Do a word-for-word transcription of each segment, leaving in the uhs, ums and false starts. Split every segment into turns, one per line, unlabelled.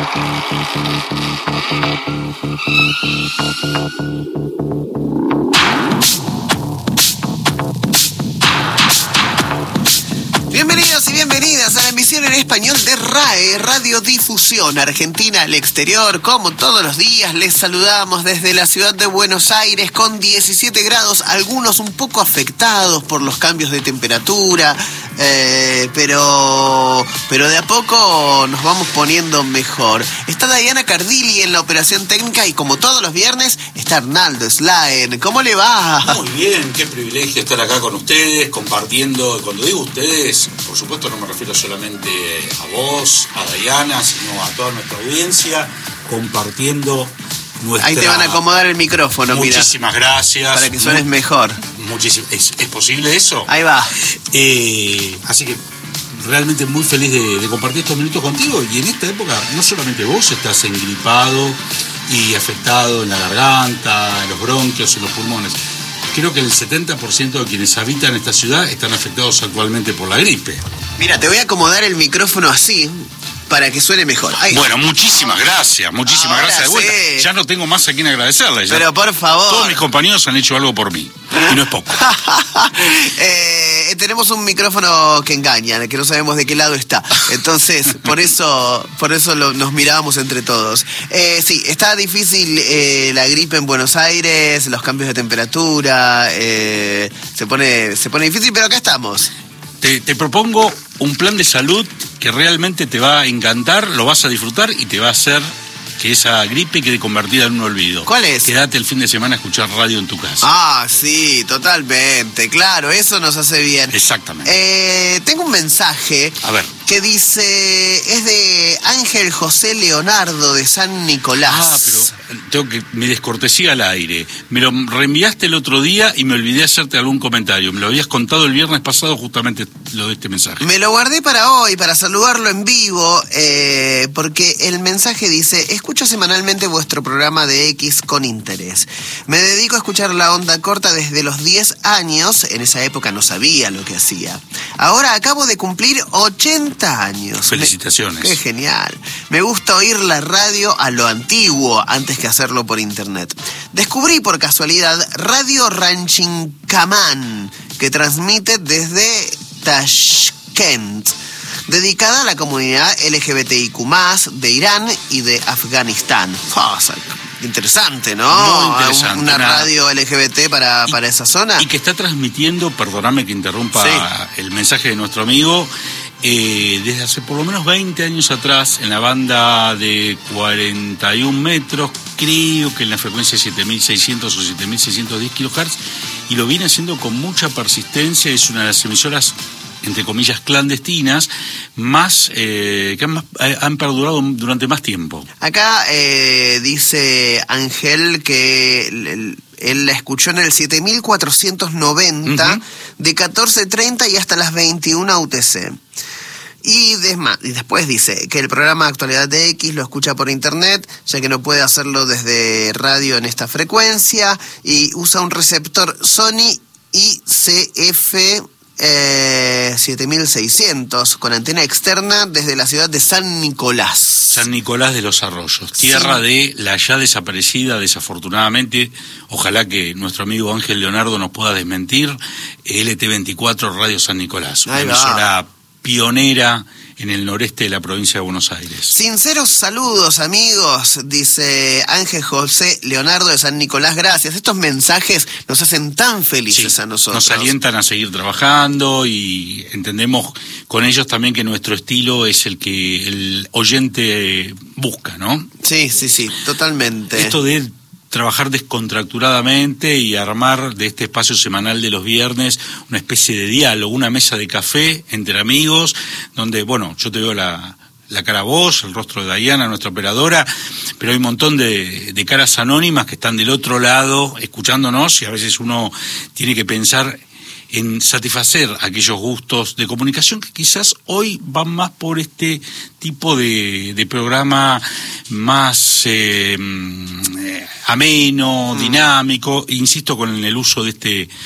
Bienvenidos y bienvenidas a la emisión en español de R A E, Radiodifusión Argentina al Exterior. Como todos los días, les saludamos desde la ciudad de Buenos Aires con diecisiete grados, algunos un poco afectados por los cambios de temperatura, eh, pero, pero de a poco nos vamos poniendo mejor. Está Diana Cardilli en la operación técnica y como todos los viernes está Arnaldo Slaen. ¿Cómo le va?
Muy bien, qué privilegio estar acá con ustedes, compartiendo. Cuando digo ustedes, por supuesto no me refiero solamente a vos, a Diana, sino a toda nuestra audiencia, compartiendo nuestra...
Ahí te van a acomodar el micrófono, mira.
Muchísimas gracias.
Para que suenes
Muy...
mejor.
Muchísimo. ¿Es, ¿Es posible eso?
Ahí va.
Eh, así que realmente muy feliz de, de compartir estos minutos contigo. Y en esta época no solamente vos estás engripado y afectado en la garganta, en los bronquios, en los pulmones. Creo que el setenta por ciento de quienes habitan esta ciudad están afectados actualmente por la gripe.
Mira, te voy a acomodar el micrófono así para que suene mejor. Ahí.
Bueno, muchísimas gracias, muchísimas
Ahora
gracias de vuelta.
sí.
Ya no tengo más a quien agradecerle. Ya.
Pero por favor.
Todos mis compañeros han hecho algo por mí. Y no es poco.
eh, tenemos un micrófono que engaña, que no sabemos de qué lado está. Entonces, por eso, por eso lo, nos mirábamos entre todos. Eh, sí, está difícil eh, la gripe en Buenos Aires, los cambios de temperatura, eh, se pone, se pone difícil, pero acá estamos.
Te, te propongo un plan de salud que realmente te va a encantar, lo vas a disfrutar y te va a hacer que esa gripe quede convertida en un olvido.
¿Cuál es?
Quédate el fin de semana a escuchar radio en tu casa.
Ah, sí, totalmente, claro, eso nos hace bien.
Exactamente.
Eh, tengo un mensaje.
A ver.
Que dice, es de Ángel José Leonardo de San Nicolás.
Ah, pero tengo que, me descortesía al aire. Me lo reenviaste el otro día y me olvidé hacerte algún comentario. Me lo habías contado el viernes pasado justamente lo de este mensaje.
Me lo guardé para hoy, para saludarlo en vivo, eh, porque el mensaje dice, escucho semanalmente vuestro programa de X con interés. Me dedico a escuchar la onda corta desde los diez años, en esa época no sabía lo que hacía. Ahora acabo de cumplir ochenta años.
Felicitaciones.
Me, qué genial. Me gusta oír la radio a lo antiguo antes que hacerlo por internet. Descubrí por casualidad Radio Ranchinkamán, que transmite desde Tashkent, dedicada a la comunidad L G B T I Q más, de Irán y de Afganistán. Oh, interesante, ¿no?
Muy interesante.
Una
Nada.
radio L G B T para,
y,
para esa zona.
Y que está transmitiendo, perdóname que interrumpa
sí.
el mensaje de nuestro amigo, eh, desde hace por lo menos veinte años atrás, en la banda de cuarenta y un metros, creo que en la frecuencia siete mil seiscientos o siete mil seiscientos diez kilohertz, y lo viene haciendo con mucha persistencia. Es una de las emisoras, entre comillas, clandestinas, más eh, que han, más, han perdurado durante más tiempo.
Acá eh, dice Ángel que él, él la escuchó en el siete mil cuatrocientos noventa, uh-huh. de catorce treinta y hasta las veintiuna U T C. Y, desma, y después dice que el programa Actualidad de X lo escucha por internet, ya que no puede hacerlo desde radio en esta frecuencia, y usa un receptor Sony I C F Eh, siete mil seiscientos con antena externa desde la ciudad de San Nicolás.
San Nicolás de los Arroyos, tierra sí. de la ya desaparecida, desafortunadamente, ojalá que nuestro amigo Ángel Leonardo nos pueda desmentir, L T veinticuatro Radio San Nicolás, una emisora pionera en el noreste de la provincia de Buenos Aires.
Sinceros saludos, amigos, dice Ángel José Leonardo de San Nicolás. Gracias. Estos mensajes nos hacen tan felices sí, a nosotros.
Nos alientan a seguir trabajando y entendemos con ellos también que nuestro estilo es el que el oyente busca, ¿no?
Sí, sí, sí, totalmente.
Esto de trabajar descontracturadamente y armar de este espacio semanal de los viernes una especie de diálogo, una mesa de café entre amigos, donde, bueno, yo te veo la, la cara a vos, el rostro de Diana, nuestra operadora, pero hay un montón de, de caras anónimas que están del otro lado escuchándonos y a veces uno tiene que pensar en satisfacer aquellos gustos de comunicación que quizás hoy van más por este tipo de, de programa más eh, ameno, mm. dinámico, insisto con el uso de este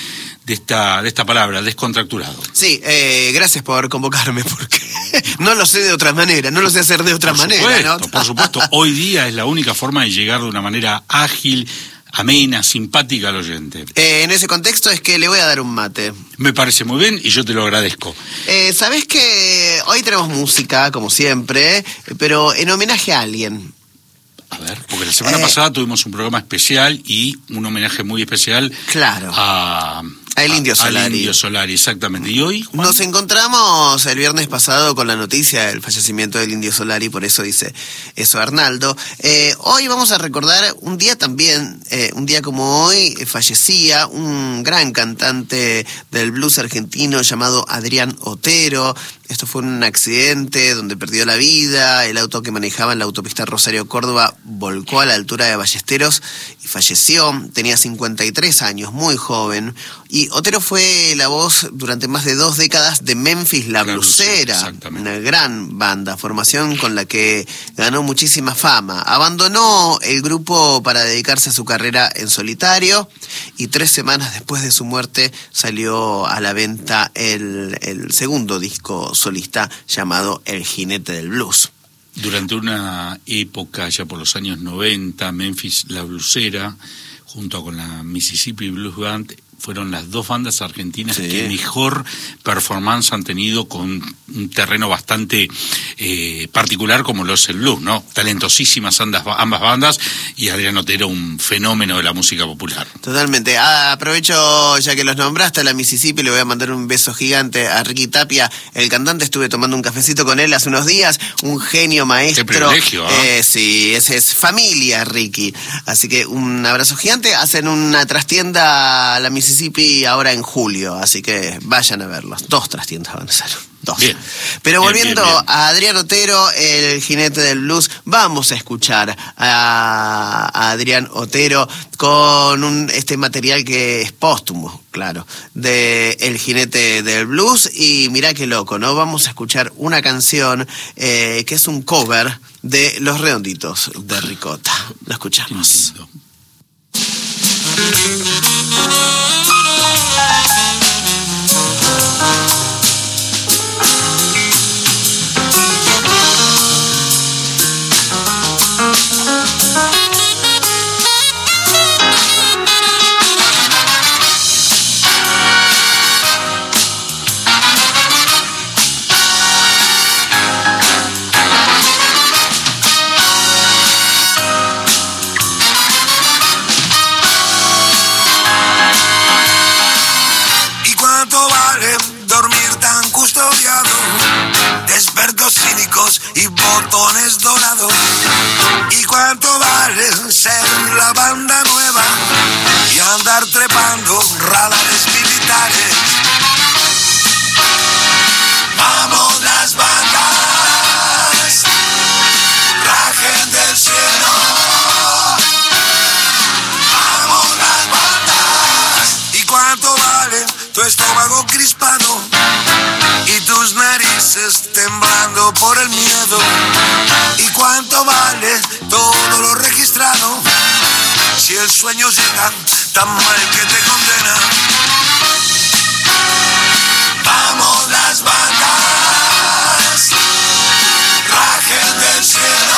de esta, de esta palabra, descontracturado.
Sí, eh, gracias por convocarme, porque no lo sé de otra manera, no lo sé hacer de otra
por
manera,
supuesto,
¿no?
Por supuesto, hoy día es la única forma de llegar de una manera ágil, amena, simpática al oyente.
Eh, en ese contexto es que le voy a dar un mate.
Me parece muy bien y yo te lo agradezco.
Eh, ¿Sabés que hoy tenemos música, como siempre, pero en homenaje a alguien?
A ver, porque la semana eh, pasada tuvimos un programa especial y un homenaje muy especial
claro.
a...
A el Indio Solari.
Al Indio Solari, exactamente. ¿Y hoy, Juan?
Nos encontramos el viernes pasado con la noticia del fallecimiento del Indio Solari, por eso dice eso Arnaldo. Eh, hoy vamos a recordar un día también, eh, un día como hoy, eh, fallecía un gran cantante del blues argentino llamado Adrián Otero. Esto fue un accidente donde perdió la vida, el auto que manejaba en la autopista Rosario-Córdoba volcó a la altura de Ballesteros y falleció, tenía cincuenta y tres años, muy joven. Y Otero fue la voz durante más de dos décadas de Memphis La Blusera, una gran banda, formación con la que ganó muchísima fama. Abandonó el grupo para dedicarse a su carrera en solitario y tres semanas después de su muerte salió a la venta el, el segundo disco solista llamado El Jinete del Blues.
Durante una época, ya por los años noventa, Memphis La Blusera, junto con la Mississippi Blues Band, fueron las dos bandas argentinas sí. que mejor performance han tenido con un terreno bastante eh, particular como lo es el blues, ¿no? Talentosísimas ambas, ambas bandas y Adrián Otero un fenómeno de la música popular.
Totalmente. Ah, aprovecho ya que los nombraste a la Mississippi, le voy a mandar un beso gigante a Ricky Tapia, el cantante. Estuve tomando un cafecito con él hace unos días, un genio maestro.
Qué privilegio, ¿eh?
Eh, sí, ese es familia, Ricky. Así que un abrazo gigante. Hacen una trastienda a la Mississippi ahora en julio, así que vayan a verlos. Dos trastiendas van a ser. Dos.
Bien.
Pero
Bien,
volviendo
bien, bien.
a Adrián Otero, el jinete del blues, vamos a escuchar a, a Adrián Otero con un, este material que es póstumo, claro, de El Jinete del Blues. Y mirá qué loco, ¿no? Vamos a escuchar una canción eh, que es un cover de Los Redonditos de Ricota. Lo escuchamos.
Cínicos y botones dorados. ¿Y cuánto vale ser la banda nueva y andar trepando radares militares? Vamos las bandas, rajen del cielo. Vamos las bandas. ¿Y cuánto vale tu estómago crispado y tus narices temblando por el miedo? ¿Y cuánto vale todo lo registrado si el sueño llega tan mal que te condena? Vamos las bandas, rajen del cielo.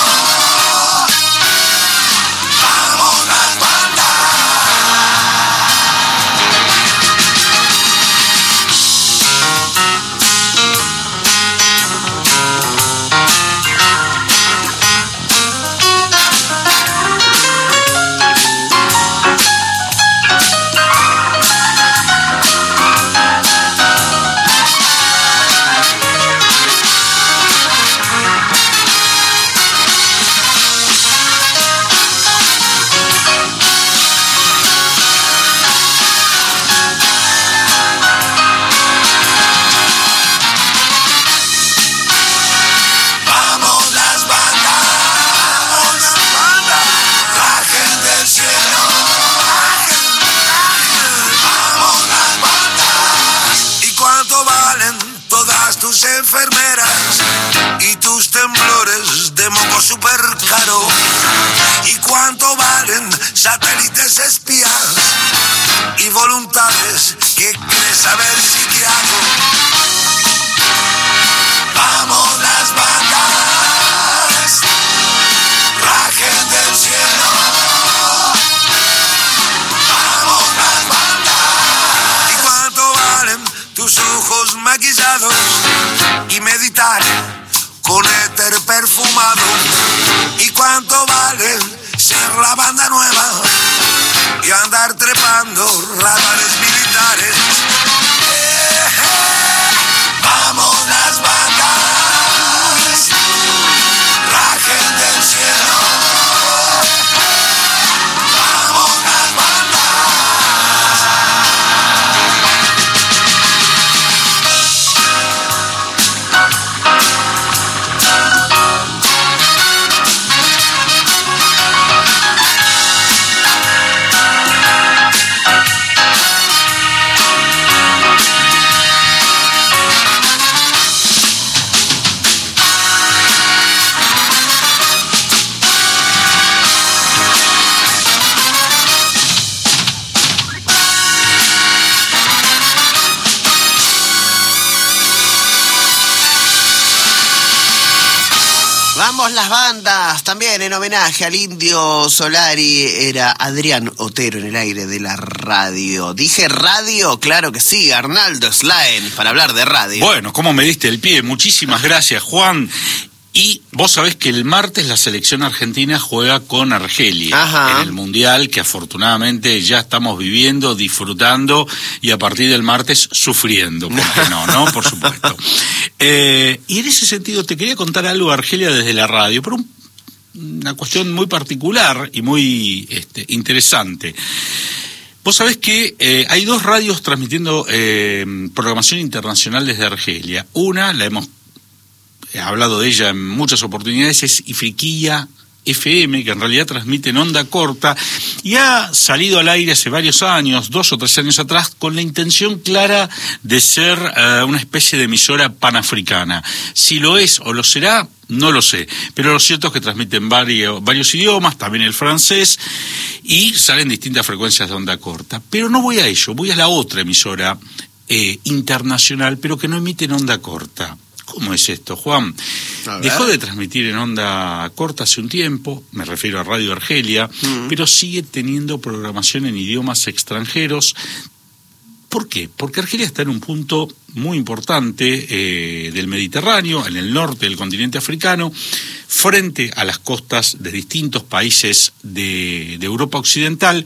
Vamos las bandas. Enfermeras y tus temblores de moco super caro. ¿Y cuánto valen satélites espías y voluntades ¿Qué crees saber si te hago? Vamos las bandas, rajen del cielo. Vamos las bandas. ¿Y cuánto valen tus ojos maquillados y meditar con éter perfumado? ¿Y cuánto vale ser la banda nueva y andar trepando radares militares? Eh, eh, vamos las bandas, rajen del cielo. Vamos las bandas.
Vamos las bandas, también en homenaje al Indio Solari, era Adrián Otero en el aire de la radio. ¿Dije radio? Claro que sí, Arnaldo Slaen, para hablar de radio.
Bueno, ¿cómo me diste el pie? Muchísimas gracias, Juan. Y vos sabés que el martes la selección argentina juega con Argelia. Ajá. En el Mundial, que afortunadamente ya estamos viviendo, disfrutando y a partir del martes sufriendo. ¿Por qué no? ¿No? Por supuesto. Eh, y en ese sentido te quería contar algo de Argelia desde la radio, pero un, una cuestión muy particular y muy este, interesante. Vos sabés que eh, hay dos radios transmitiendo eh, programación internacional desde Argelia. Una, la hemos he hablado de ella en muchas oportunidades, es Ifriqiya F M, que en realidad transmite en onda corta y ha salido al aire hace varios años, dos o tres años atrás, con la intención clara de ser uh, una especie de emisora panafricana. Si lo es o lo será, no lo sé, pero lo cierto es que transmiten varios, varios idiomas, también el francés, y salen distintas frecuencias de onda corta. Pero no voy a ello, voy a la otra emisora eh, internacional, pero que no emite en onda corta. ¿Cómo es esto, Juan? Dejó de transmitir en onda corta hace un tiempo, me refiero a Radio Argelia, mm. pero sigue teniendo programación en idiomas extranjeros. ¿Por qué? Porque Argelia está en un punto muy importante eh, del Mediterráneo, en el norte del continente africano, frente a las costas de distintos países de, de Europa Occidental,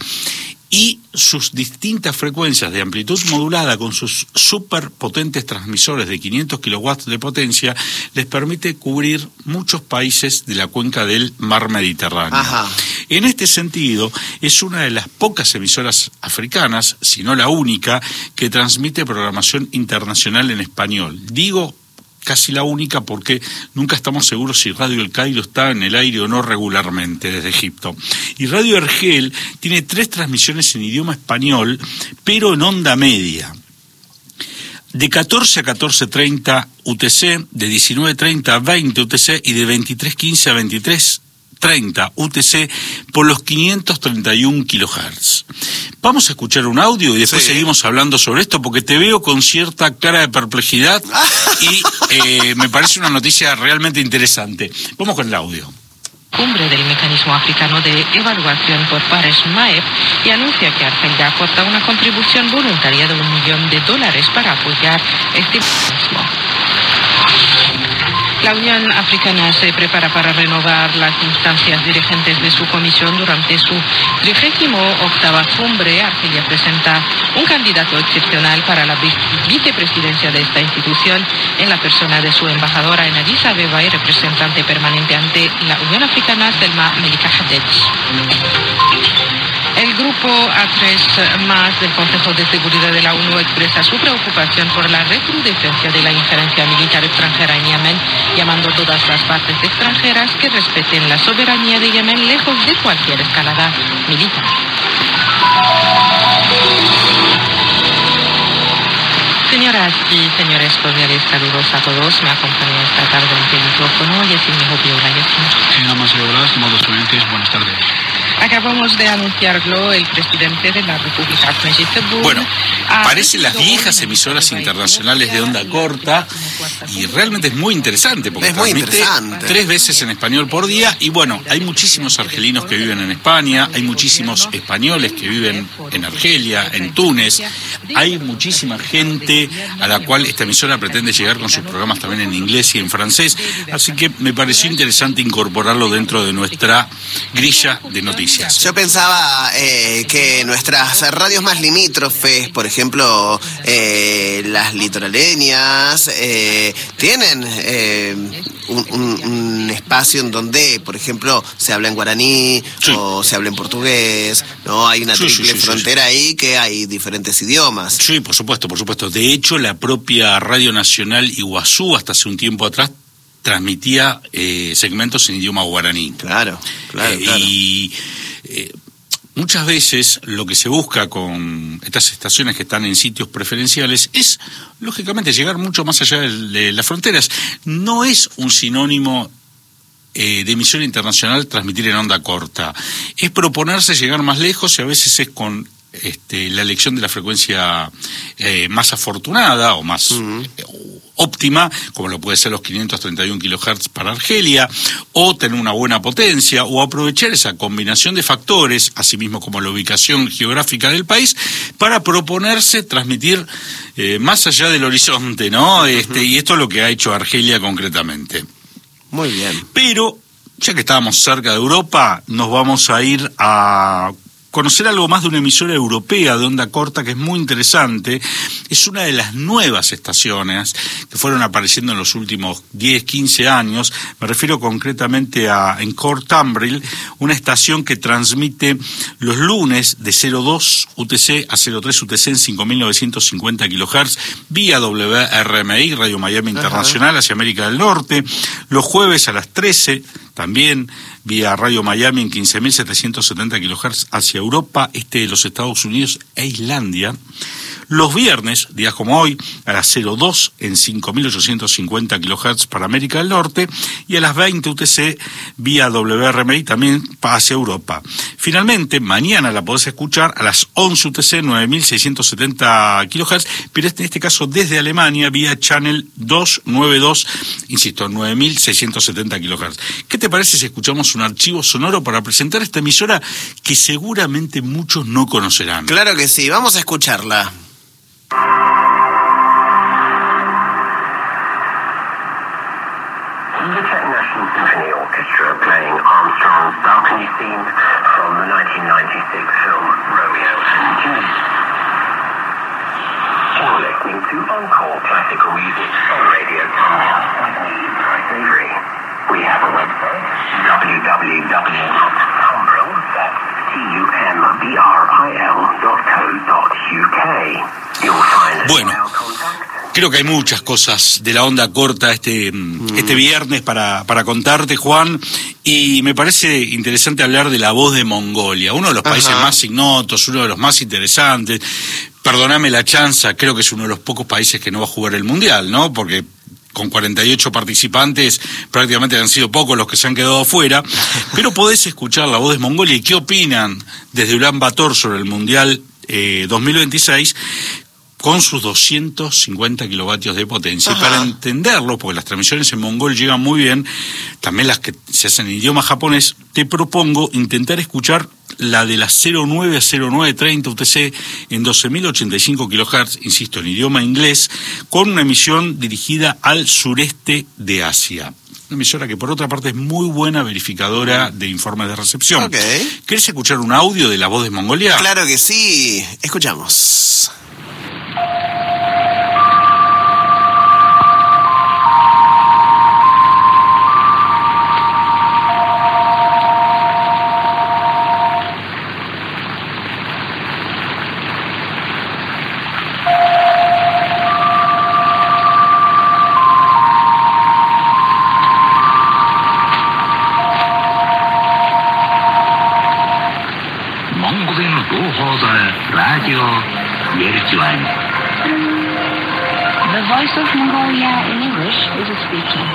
y sus distintas frecuencias de amplitud modulada con sus superpotentes transmisores de quinientos kilowatts de potencia les permite cubrir muchos países de la cuenca del mar Mediterráneo. Ajá. En este sentido, es una de las pocas emisoras africanas, si no la única, que transmite programación internacional en español. Digo casi la única porque nunca estamos seguros si Radio El Cairo está en el aire o no regularmente desde Egipto. Y Radio Argel tiene tres transmisiones en idioma español, pero en onda media. De catorce a catorce treinta U T C, de diecinueve treinta a veinte U T C y de veintitrés quince a veintitrés treinta U T C por los quinientos treinta y uno kilohertz. Vamos a escuchar un audio y después sí. seguimos hablando sobre esto porque te veo con cierta cara de perplejidad y eh, me parece una noticia realmente interesante. Vamos con el audio.
Cumbre del Mecanismo Africano de Evaluación por Pares M A E P y anuncia que Argelia aporta una contribución voluntaria de un millón de dólares para apoyar este mecanismo. La Unión Africana se prepara para renovar las instancias dirigentes de su comisión durante su trigésima octava cumbre. Argelia presenta un candidato excepcional para la vicepresidencia de esta institución en la persona de su embajadora en Addis Abeba y representante permanente ante la Unión Africana, Selma Melika Hadej. El grupo A tres más del Consejo de Seguridad de la ONU expresa su preocupación por la recrudescencia de la injerencia militar extranjera en Yemen, llamando a todas las partes extranjeras que respeten la soberanía de Yemen lejos de cualquier escalada militar. Señoras y señores, cordiales saludos a todos. Me acompaña esta tarde ante el micrófono Yasin Mejopiola. Yasin.
Damas y caballeros, estimados oyentes, buenas tardes.
Acabamos de anunciarlo, el presidente de la República, Francis Tebboune.
Bueno, parecen las viejas emisoras internacionales de onda corta y realmente es muy interesante porque
es muy
transmite
interesante.
tres veces en español por día y bueno, hay muchísimos argelinos que viven en España, hay muchísimos españoles que viven en Argelia, en Túnez, hay muchísima gente a la cual esta emisora pretende llegar con sus programas también en inglés y en francés, así que me pareció interesante incorporarlo dentro de nuestra grilla de noticias.
Yo pensaba eh, que nuestras radios más limítrofes, por ejemplo, eh, las litoraleñas, eh, tienen eh, un, un, un espacio en donde, por ejemplo, se habla en guaraní, sí, o se habla en portugués, ¿no? Hay una
sí,
triple
sí, sí,
frontera
sí, sí.
ahí que hay diferentes idiomas.
Sí, por supuesto, por supuesto. De hecho, la propia Radio Nacional Iguazú, hasta hace un tiempo atrás, transmitía eh, segmentos en idioma guaraní.
Claro, claro,
eh,
claro.
Y eh, muchas veces lo que se busca con estas estaciones que están en sitios preferenciales es, lógicamente, llegar mucho más allá de, de las fronteras. No es un sinónimo eh, de emisión internacional transmitir en onda corta. Es proponerse llegar más lejos y a veces es con este, la elección de la frecuencia eh, más afortunada o más uh-huh. eh, óptima, como lo puede ser los quinientos treinta y uno kilohertz para Argelia, o tener una buena potencia, o aprovechar esa combinación de factores, así mismo como la ubicación geográfica del país, para proponerse transmitir eh, más allá del horizonte, ¿no? Este, uh-huh. Y esto es lo que ha hecho Argelia concretamente.
Muy bien.
Pero, ya que estábamos cerca de Europa, nos vamos a ir a conocer algo más de una emisora europea de onda corta que es muy interesante. Es una de las nuevas estaciones que fueron apareciendo en los últimos diez, quince años. Me refiero concretamente a Encore Tambril, una estación que transmite los lunes de cero dos U T C a cero tres U T C en cinco mil novecientos cincuenta kilohertz vía W R M I, Radio Miami Internacional, hacia América del Norte. Los jueves a las trece, también vía Radio Miami en quince mil setecientos setenta kilohertz hacia Europa, este de los Estados Unidos e Islandia. Los viernes, días como hoy, a las cero dos en cinco mil ochocientos cincuenta kilohertz para América del Norte y a las veinte U T C vía W R M I también hacia Europa. Finalmente, mañana la podés escuchar a las once U T C, nueve mil seiscientos setenta kilohertz, pero en este caso desde Alemania vía Channel doscientos noventa y dos, insisto, nueve mil seiscientos setenta kilohertz. ¿Qué te parece si escuchamos un archivo sonoro para presentar esta emisora que seguramente muchos no conocerán?
Claro que sí, vamos a escucharla.
The Czech National Symphony Orchestra playing Armstrong's balcony theme from the nineteen ninety-six film Romeo and Juliet. You're listening to Encore Classical Music on Radio Tumbril with me, Bryce Avery. We have a website, w w w dot tumbril, that's T U M B R I L dot co dot U K. You'll find us
Bueno.
email contact.
Creo que hay muchas cosas de la onda corta este, mm. este viernes para, para contarte, Juan, y me parece interesante hablar de La Voz de Mongolia, uno de los países
Ajá.
más ignotos, uno de los más interesantes. Perdóname la chanza, creo que es uno de los pocos países que no va a jugar el Mundial, ¿no? Porque con cuarenta y ocho participantes prácticamente han sido pocos los que se han quedado afuera, pero podés escuchar La Voz de Mongolia y qué opinan desde Ulan Bator sobre el Mundial eh, dos mil veintiséis, con sus doscientos cincuenta kilovatios de potencia.
Ajá.
Y para entenderlo, porque las transmisiones en mongol llegan muy bien, también las que se hacen en idioma japonés, te propongo intentar escuchar la de las cero nueve a cero nueve treinta U T C en doce mil ochenta y cinco kilohertz, insisto, en idioma inglés, con una emisión dirigida al sureste de Asia. Una emisora que por otra parte es muy buena verificadora de informes de recepción.
Okay.
¿Querés escuchar un audio de La Voz de Mongolia?
Claro que sí, escuchamos.
The Voice of Mongolia in English is speaking.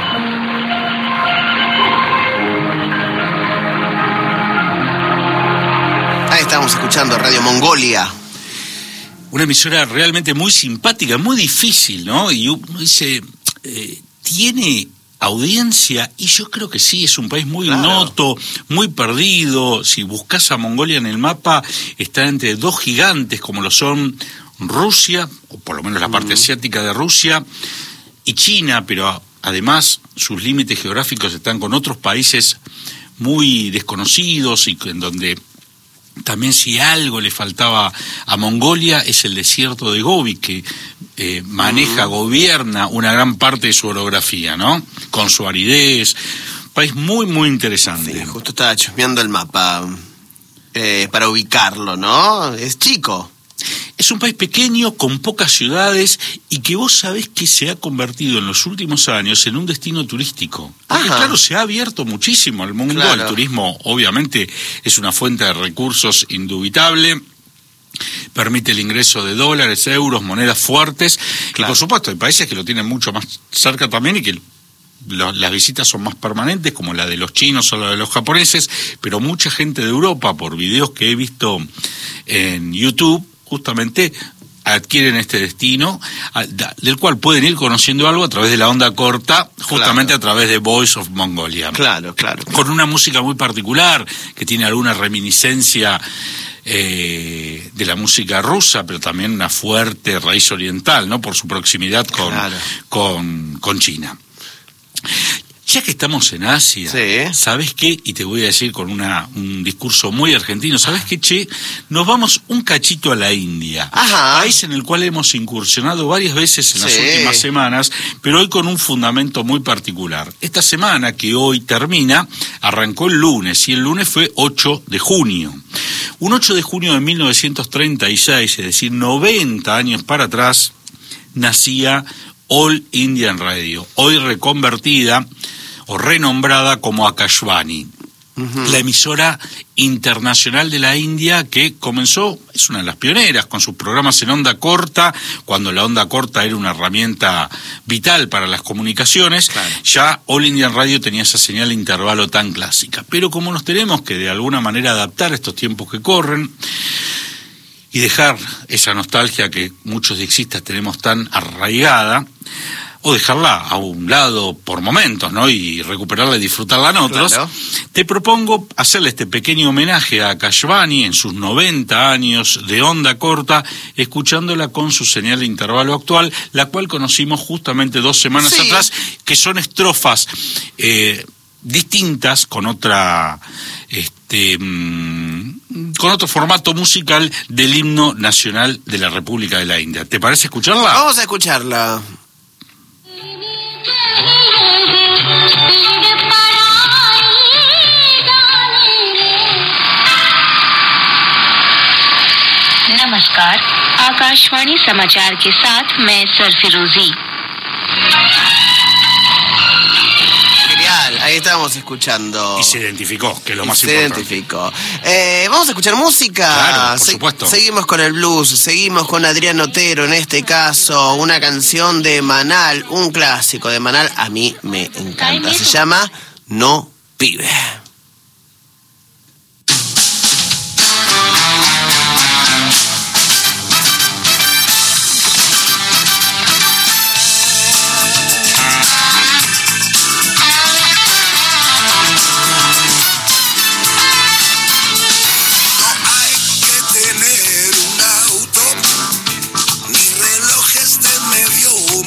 estábamos escuchando Radio Mongolia.
Una emisora realmente muy simpática, muy difícil, ¿no? Y uno dice, eh, ¿tiene audiencia? Y yo creo que sí, es un país muy
Claro.
ignoto, muy perdido. Si buscas a Mongolia en el mapa, está entre dos gigantes como lo son Rusia, o por lo menos la parte uh-huh. asiática de Rusia, y China, pero además sus límites geográficos están con otros países muy desconocidos y en donde también si algo le faltaba a Mongolia es el desierto de Gobi, que eh, maneja, uh-huh. gobierna una gran parte de su orografía, ¿no? Con su aridez, país muy, muy interesante.
Sí, justo estaba chusmeando el mapa eh, para ubicarlo, ¿no? Es chico.
Es un país pequeño, con pocas ciudades, y que vos sabés que se ha convertido en los últimos años en un destino turístico. Porque
Ajá.
claro, se ha abierto muchísimo al mundo.
Claro.
El turismo, obviamente, es una fuente de recursos indubitable. Permite el ingreso de dólares, euros, monedas fuertes.
Claro.
Y por supuesto, hay países que lo tienen mucho más cerca también y que lo, las visitas son más permanentes, como la de los chinos o la de los japoneses. Pero mucha gente de Europa, por videos que he visto en YouTube, justamente adquieren este destino, del cual pueden ir conociendo algo a través de la onda corta, justamente claro. a través de Voice of Mongolia.
Claro, claro.
Con una música muy particular, que tiene alguna reminiscencia eh, de la música rusa, pero también una fuerte raíz oriental, ¿no? Por su proximidad con,
claro.
con, con China. Ya que estamos en Asia,
sí.
¿sabes qué? Y te voy a decir con una, un discurso muy argentino, ¿sabes qué, che? Nos vamos un cachito a la India,
Ajá.
país en el cual hemos incursionado varias veces en
sí.
las últimas semanas, pero hoy con un fundamento muy particular. Esta semana, que hoy termina, arrancó el lunes, y el lunes fue ocho de junio. Un ocho de junio de mil novecientos treinta y seis, es decir, noventa años para atrás, nacía All Indian Radio, hoy reconvertida o renombrada como Akashvani, uh-huh. la emisora internacional de la India que comenzó, es una de las pioneras, con sus programas en onda corta, cuando la onda corta era una herramienta vital para las comunicaciones. Claro. Ya All Indian Radio tenía esa señal de intervalo tan clásica. Pero como nos tenemos que de alguna manera adaptar a estos tiempos que corren, y dejar esa nostalgia que muchos dixistas tenemos tan arraigada, o dejarla a un lado por momentos, ¿no? Y recuperarla y disfrutarla en otros, claro. te propongo hacerle este pequeño homenaje a Akashvani en sus noventa años de onda corta, escuchándola con su señal de intervalo actual, la cual conocimos justamente dos semanas sí. atrás, que son estrofas eh, distintas, con otra... este con otro formato musical del himno nacional de la República de la India. ¿Te parece escucharla?
Vamos a escucharla.
नमस्कार, आकाशवाणी समाचार के साथ मैं सरफिरोजी।
Ahí estábamos escuchando.
Y se identificó, que es lo más
se
importante.
Se identificó. Eh, Vamos a escuchar música.
Claro, por
Se-
supuesto.
Seguimos con el blues, seguimos con Adrián Otero, en este caso, una canción de Manal, un clásico de Manal, a mí me encanta. Se llama No Pibe.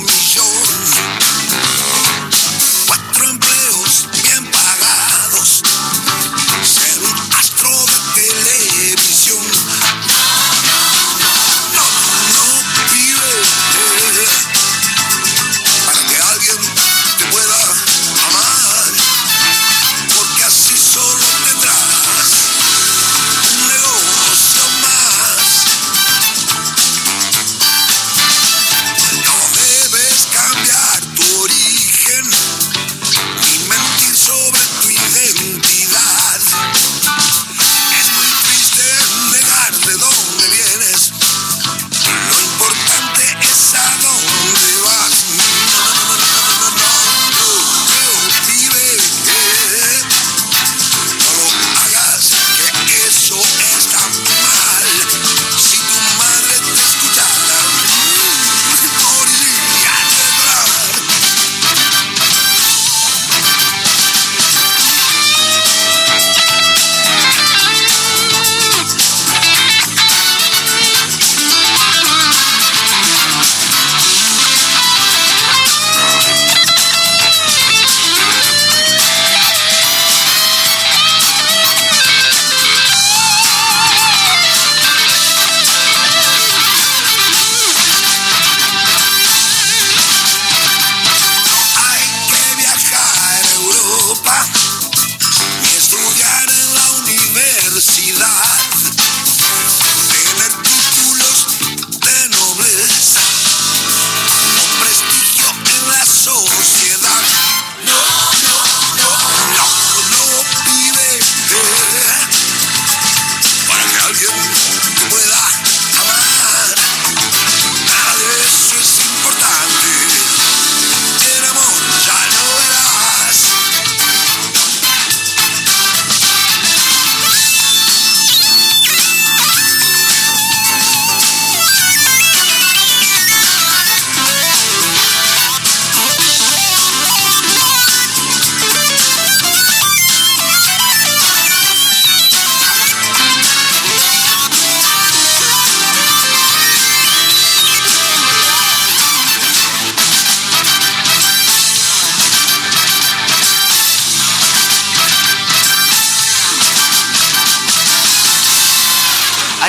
Cuatro empleos bien pagados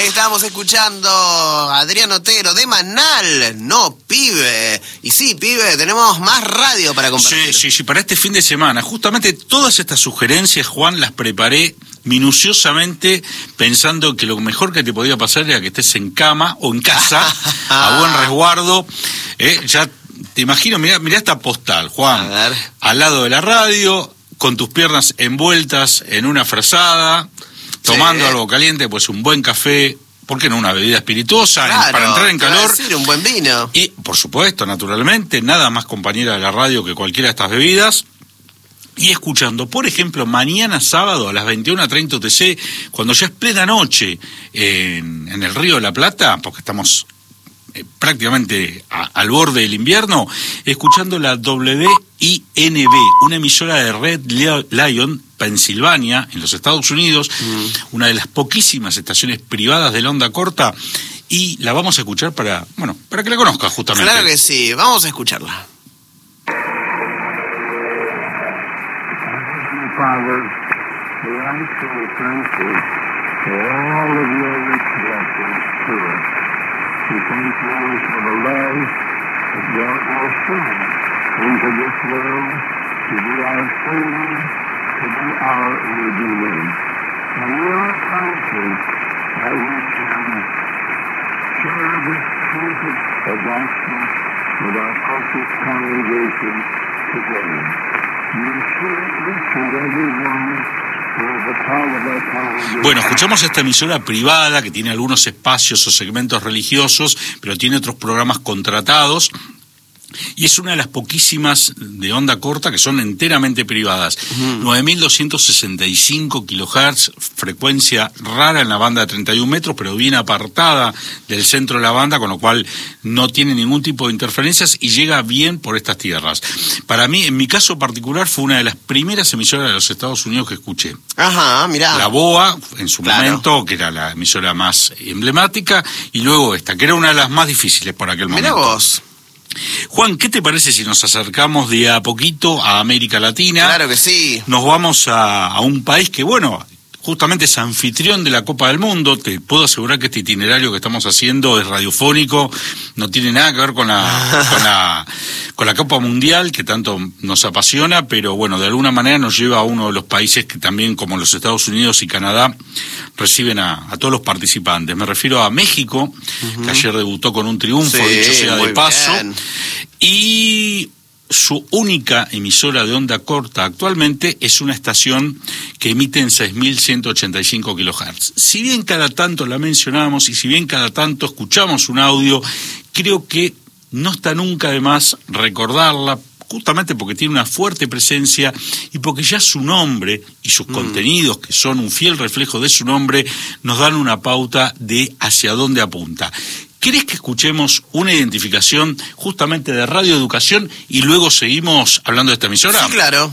Estábamos escuchando a Adrián Otero de Manal. No, pibe. Y sí, pibe, tenemos más radio para compartir.
Sí, sí, sí, para este fin de semana. Justamente todas estas sugerencias, Juan, las preparé minuciosamente pensando que lo mejor que te podía pasar era que estés en cama o en casa, a buen resguardo. Eh, ya te imagino, mirá, mirá esta postal, Juan.
A ver.
Al lado de la radio, con tus piernas envueltas en una frazada, tomando
Sí.
algo caliente, pues un buen café, ¿por qué no una bebida espirituosa?
Claro,
en, para entrar en
te iba a
calor.
decir, un buen vino.
Y, por supuesto, naturalmente, nada más compañera de la radio que cualquiera de estas bebidas. Y escuchando, por ejemplo, mañana sábado a las veintiuna treinta U T C, cuando ya es plena noche en, en el Río de la Plata, porque estamos eh, prácticamente a, al borde del invierno, escuchando la W I N B, una emisora de Red Lion, Pensilvania, en los Estados Unidos, mm. una de las poquísimas estaciones privadas de la onda corta, y la vamos a escuchar para, bueno, para que la conozcas justamente.
Claro que sí, vamos a escucharla.
Father, we ask you to thank you for all of your rich blessings to us. We thank you for the love that brought your Son into this world to be our Savior, to be our Redeemer. And we are thankful that we can share this truth of the gospel with our precious congregation today.
Bueno, escuchamos esta emisora privada que tiene algunos espacios o segmentos religiosos, pero tiene otros programas contratados. Y es una de las poquísimas de onda corta que son enteramente privadas. Uh-huh. nueve mil doscientos sesenta y cinco kilohertz, frecuencia rara en la banda de treinta y un metros, pero bien apartada del centro de la banda, con lo cual no tiene ningún tipo de interferencias y llega bien por estas tierras. Para mí, en mi caso particular, fue una de las primeras emisoras de los Estados Unidos que escuché.
Ajá, mirá.
La B O A, en su
claro.
momento, que era la emisora más emblemática, y luego esta, que era una de las más difíciles por aquel momento.
Mirá vos.
Juan, ¿qué te parece si nos acercamos de a poquito a América Latina?
Claro que sí.
Nos vamos a, a un país que, bueno, justamente es anfitrión de la Copa del Mundo. Te puedo asegurar que este itinerario que estamos haciendo es radiofónico, no tiene nada que ver con la, con la, con la Copa Mundial, que tanto nos apasiona, pero bueno, de alguna manera nos lleva a uno de los países que también, como los Estados Unidos y Canadá, reciben a, a todos los participantes. Me refiero a México, uh-huh. que ayer debutó con un triunfo,
sí,
dicho sea de paso,
bien.
Y su única emisora de onda corta actualmente es una estación que emite en seis mil ciento ochenta y cinco kilohertz. Si bien cada tanto la mencionamos y si bien cada tanto escuchamos un audio, creo que no está nunca de más recordarla, justamente porque tiene una fuerte presencia y porque ya su nombre y sus mm. contenidos, que son un fiel reflejo de su nombre, nos dan una pauta de hacia dónde apunta. ¿Querés que escuchemos una identificación justamente de Radio Educación y luego seguimos hablando de esta emisora?
Sí, claro.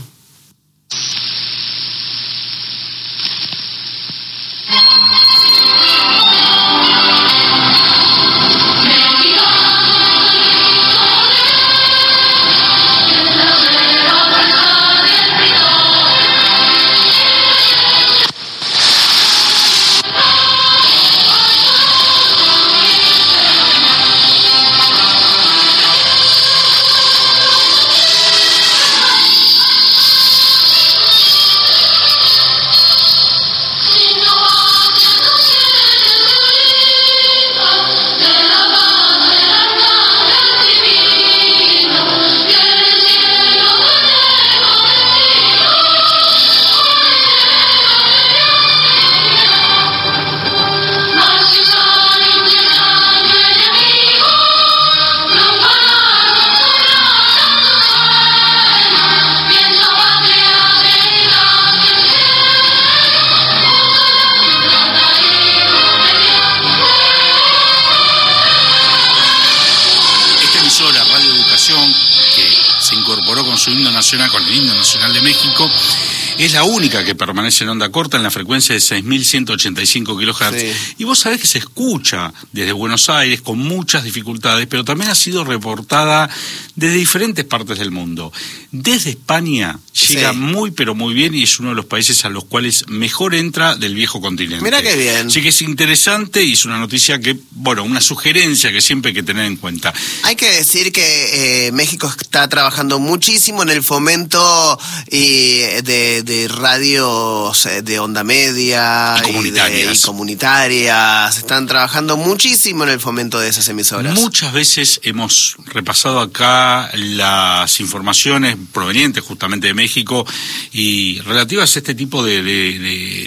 Que se incorporó con su himno nacional, con el himno nacional de México, es la única que permanece en onda corta en la frecuencia de seis mil ciento ochenta y cinco kilohertz. Sí. Y vos sabés que se escucha desde Buenos Aires con muchas dificultades, pero también ha sido reportada desde diferentes partes del mundo. Desde España llega sí. muy pero muy bien y es uno de los países a los cuales mejor entra del viejo continente.
Mira qué bien.
Así que es interesante y es una noticia que, bueno, una sugerencia que siempre hay que tener en cuenta.
Hay que decir que eh, México está trabajando muchísimo en el fomento y de, de radios de onda media
y comunitarias.
Y, de, y comunitarias. Están trabajando muchísimo en el fomento de esas emisoras.
Muchas veces hemos repasado acá las informaciones provenientes justamente de México y relativas a este tipo de, de,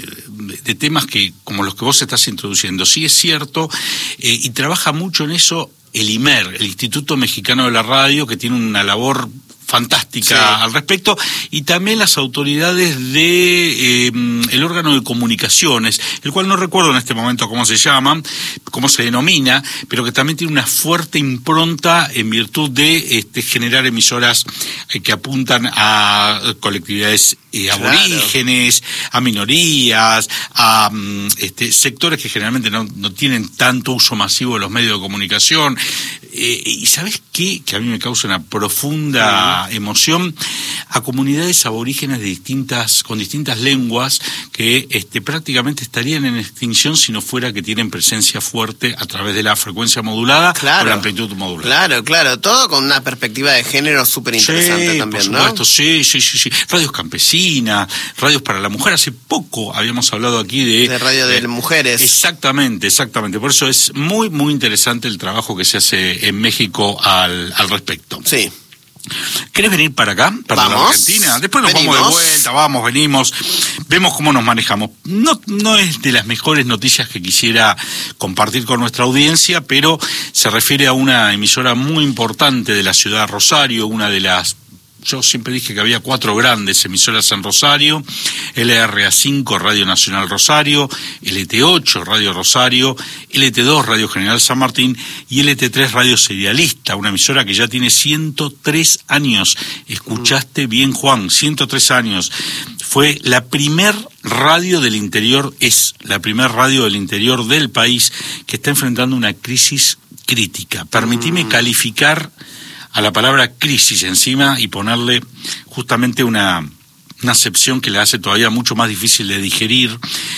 de, de temas que como los que vos estás introduciendo. Sí es cierto, eh, y trabaja mucho en eso el I M E R, el Instituto Mexicano de la Radio, que tiene una labor fantástica sí. al respecto, y también las autoridades de eh, el órgano de comunicaciones, el cual no recuerdo en este momento cómo se llama, cómo se denomina, pero que también tiene una fuerte impronta en virtud de este, generar emisoras eh, que apuntan a colectividades eh, aborígenes, claro. a minorías, a este, sectores que generalmente no, no tienen tanto uso masivo de los medios de comunicación. Eh, y ¿sabés qué? Que a mí me causa una profunda sí. emoción, a comunidades aborígenes de distintas, con distintas lenguas que este, prácticamente estarían en extinción si no fuera que tienen presencia fuerte a través de la frecuencia modulada
claro.
o la amplitud modulada.
Claro, claro, todo con una perspectiva de género súper interesante
sí,
también,
por
¿no?
supuesto, sí, sí, sí, sí. Radios campesinas, radios para la mujer. Hace poco habíamos hablado aquí de...
De radio de, de mujeres.
Exactamente, exactamente. Por eso es muy, muy interesante el trabajo que se hace en México al, al respecto.
Sí.
¿Querés venir para acá, para
¿Vamos?
la Argentina? Después nos
¿Venimos?
vamos de vuelta, vamos, venimos, vemos cómo nos manejamos. No, no es de las mejores noticias que quisiera compartir con nuestra audiencia, pero se refiere a una emisora muy importante de la ciudad de Rosario, una de las... Yo siempre dije que había cuatro grandes emisoras en Rosario: L R A cinco, Radio Nacional Rosario; L T ocho, Radio Rosario; L T dos, Radio General San Martín; y L T tres, Radio Serialista, una emisora que ya tiene ciento tres años. Escuchaste bien, Juan, ciento tres años. Fue la primer radio del interior, es la primer radio del interior del país que está enfrentando una crisis crítica. Permitime mm. calificar a la palabra crisis encima y ponerle justamente una, una acepción que la hace todavía mucho más difícil de digerir.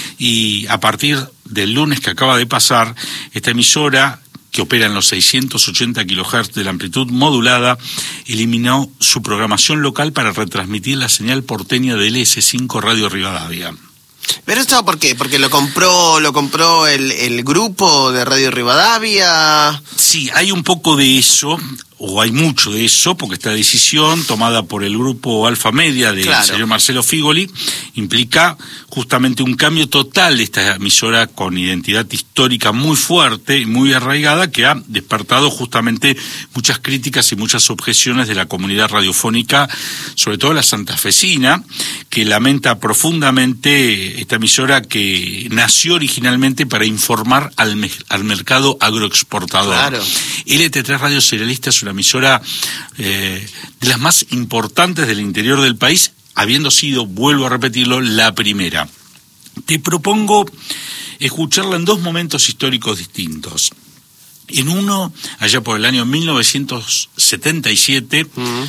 Y a partir del lunes que acaba de pasar, esta emisora, que opera en los seiscientos ochenta kilohertz de la amplitud modulada, eliminó su programación local para retransmitir la señal porteña de L S cinco Radio Rivadavia.
¿Pero esto por qué? ¿Porque lo compró lo compró el, el grupo de Radio Rivadavia?
Sí, hay un poco de eso, o hay mucho de eso, porque esta decisión tomada por el grupo Alfa Media del claro. señor Marcelo Figoli implica justamente un cambio total de esta emisora con identidad histórica muy fuerte y muy arraigada, que ha despertado justamente muchas críticas y muchas objeciones de la comunidad radiofónica, sobre todo la santafesina, que lamenta profundamente esta emisora que nació originalmente para informar al, me- al mercado agroexportador.
Claro.
L T tres Radio Serialista es una emisora eh, de las más importantes del interior del país, habiendo sido, vuelvo a repetirlo, la primera. Te propongo escucharla en dos momentos históricos distintos. En uno, allá por el año mil novecientos setenta y siete, uh-huh.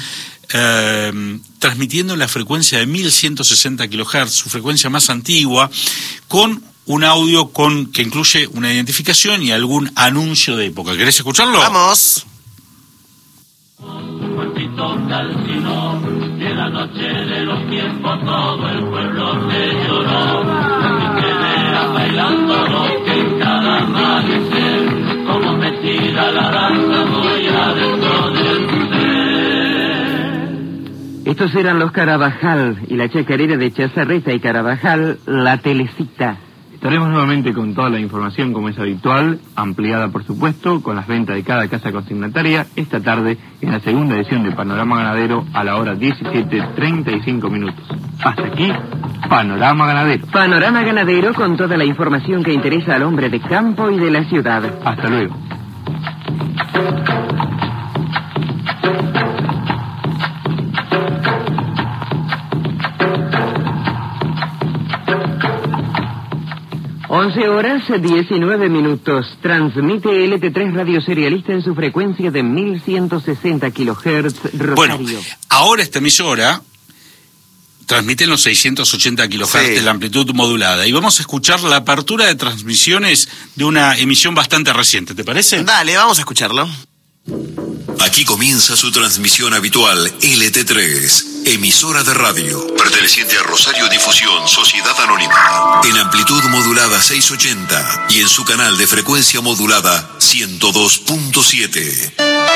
eh, transmitiendo la frecuencia de mil ciento sesenta kilohertz, su frecuencia más antigua, con un audio con que incluye una identificación y algún anuncio de época. ¿Querés escucharlo?
¡Vamos!
Y en la noche de los tiempos todo el pueblo te lloró. Y que veas bailando lo que en cada amanecer, como metida la danza voy adentro del ser.
Estos eran los Carabajal y la chacarera de Chazarreta y Carabajal, La Telecita.
Estaremos nuevamente con toda la información como es habitual, ampliada por supuesto, con las ventas de cada casa consignataria, esta tarde en la segunda edición de Panorama Ganadero a la hora diecisiete treinta y cinco minutos. Hasta aquí, Panorama Ganadero.
Panorama Ganadero con toda la información que interesa al hombre de campo y de la ciudad.
Hasta luego.
once horas, diecinueve minutos. Transmite L T tres Radio Serialista en su frecuencia de mil ciento sesenta kilohertz, Rosario.
Bueno, ahora esta emisora transmite en los seiscientos ochenta kilohertz
Sí.
de la amplitud modulada. Y vamos a escuchar la apertura de transmisiones de una emisión bastante reciente, ¿te parece?
Dale, vamos a escucharlo.
Aquí comienza su transmisión habitual L T tres, emisora de radio, perteneciente a Rosario Difusión, Sociedad Anónima, en amplitud modulada seiscientos ochenta y en su canal de frecuencia modulada ciento dos punto siete.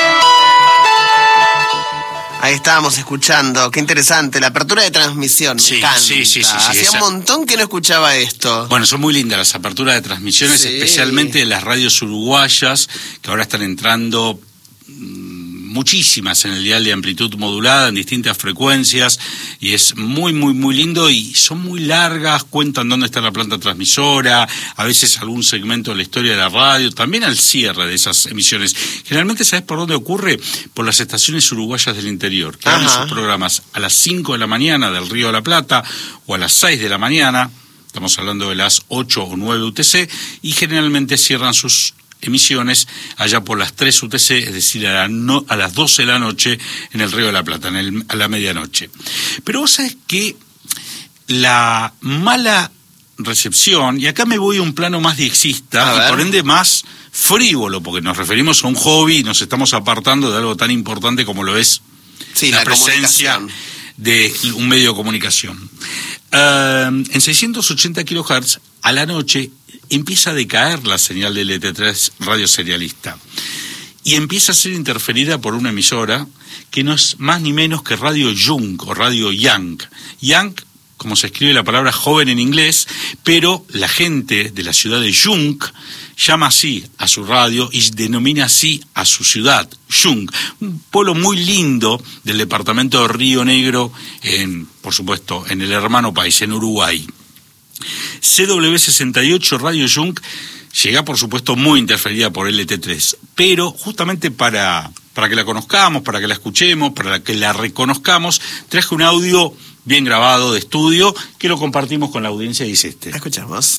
Ahí estábamos escuchando, qué interesante, la apertura de transmisión,
Sí,
me encanta.
sí, sí, sí, sí,
Hacía
esa-
un montón que no escuchaba esto.
Bueno, son muy lindas las aperturas de transmisiones,
Sí.
especialmente de las radios uruguayas, que ahora están entrando mm, muchísimas en el dial de amplitud modulada, en distintas frecuencias, y es muy, muy, muy lindo, y son muy largas, cuentan dónde está la planta transmisora, a veces algún segmento de la historia de la radio, también al cierre de esas emisiones. Generalmente, ¿sabes por dónde ocurre? Por las estaciones uruguayas del interior, que abren
Ajá.
sus programas a las cinco de la mañana del Río de la Plata, o a las seis de la mañana, estamos hablando de las ocho o nueve U T C, y generalmente cierran sus emisiones allá por las tres U T C, es decir, a, la no, a las doce de la noche en el Río de la Plata, en el, a la medianoche. Pero vos sabés que la mala recepción, y acá me voy a un plano más
A
diexista,
ver.
y por ende más frívolo, porque nos referimos a un hobby y nos estamos apartando de algo tan importante como lo es
Sí,
la,
la
presencia
comunicación.
de un medio de comunicación. Uh, en seiscientos ochenta kilohertz, a la noche, empieza a decaer la señal de L T tres Radio Serialista y empieza a ser interferida por una emisora que no es más ni menos que Radio Young o Radio Young. Young, como se escribe la palabra joven en inglés, pero la gente de la ciudad de Young llama así a su radio y denomina así a su ciudad, Young, un pueblo muy lindo del departamento de Río Negro, en, por supuesto, en el hermano país, en Uruguay. C W sesenta y ocho Radio Young llega, por supuesto, muy interferida por L T tres, pero justamente para, para que la conozcamos, para que la escuchemos, para que la reconozcamos, traje un audio bien grabado de estudio que lo compartimos con la audiencia y dice este.
Escuchamos.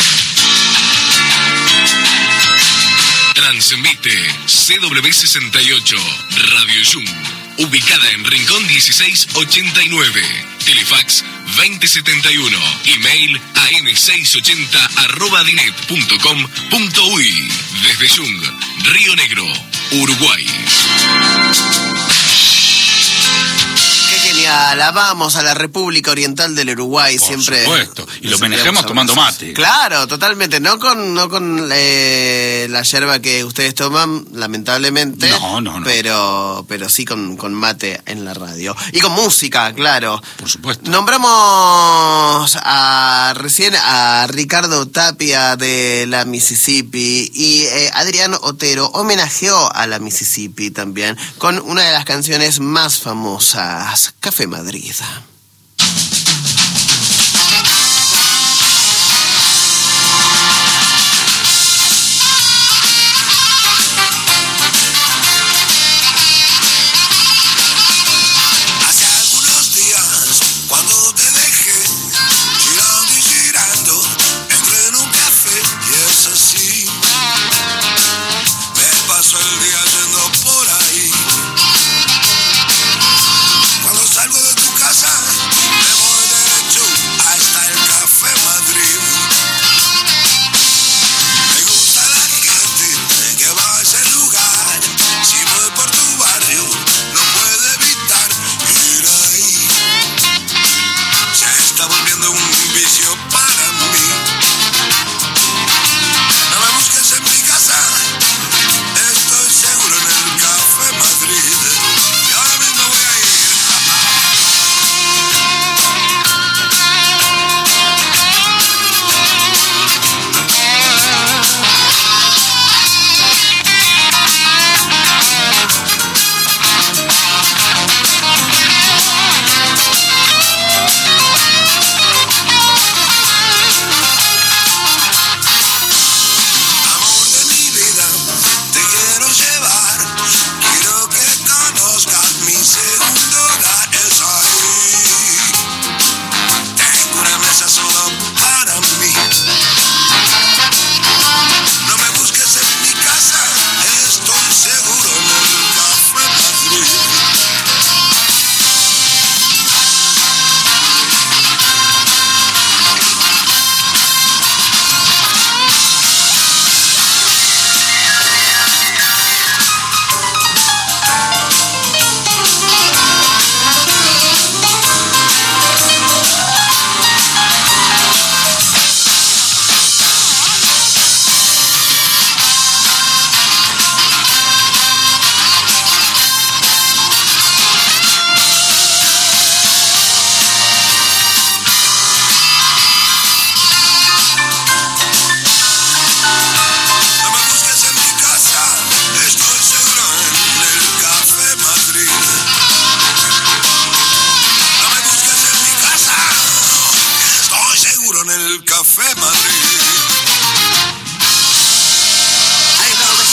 Transmite C W sesenta y ocho Radio Young, ubicada en Rincón dieciséis ochenta y nueve, Telefax veinte setenta y uno, email a m seiscientos ochenta arroba dinet punto com punto uy, desde Young, Río Negro, Uruguay.
Qué genial, amamos a la República Oriental del Uruguay,
Por
siempre.
supuesto, y lo
siempre
manejamos
vamos a
tomando
abrazar.
mate.
Claro, totalmente, no con no con eh, la yerba que ustedes toman, lamentablemente.
No, no, no.
Pero pero sí con, con mate en la radio y con música, claro.
Por supuesto.
Nombramos a recién a Ricardo Tapia de la Mississippi y eh, Adrián Otero homenajeó a la Mississippi también con una de las canciones más famosas, Café Madrid.
Hace algunos días, cuando te dejé, girando y girando, entré en un café y es así. Me paso el día yendo por ahí. Cuando salgo de tu casa, el Café Madrid.
Ahí estamos,